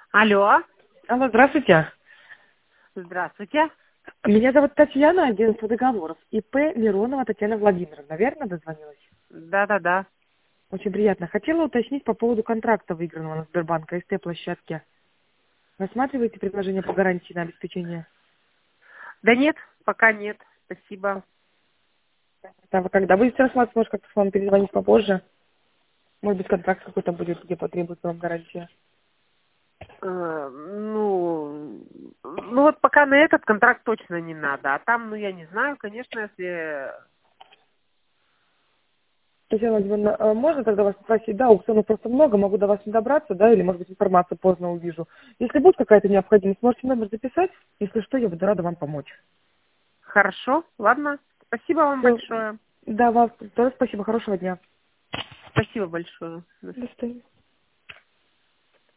Алло, Алло, здравствуйте. здравствуйте. Меня зовут Татьяна, агентство договоров. ИП Миронова Татьяна Владимировна. Верно дозвонилась? Да-да-да. Очень приятно. Хотела уточнить по поводу контракта, выигранного на Сбербанк СТ-площадке. Рассматриваете предложение по гарантии на обеспечение? Да нет, пока нет. Спасибо. Да, вы когда будете рассматривать, может, как-то с вами перезвонить попозже? Может быть, контракт какой-то будет, где потребуется вам гарантия? Ну вот пока на этот контракт точно не надо. А там, ну я не знаю, конечно, если... Татьяна Владимировна, можно тогда вас спросить? Да, аукционов просто много, могу до вас не добраться, да, или, может быть, информацию поздно увижу. Если будет какая-то необходимость, можете номер записать. Если что, я буду рада вам помочь. Хорошо, ладно. Спасибо вам Все. большое. Да, вам тоже спасибо. Хорошего дня. Спасибо большое. До свидания.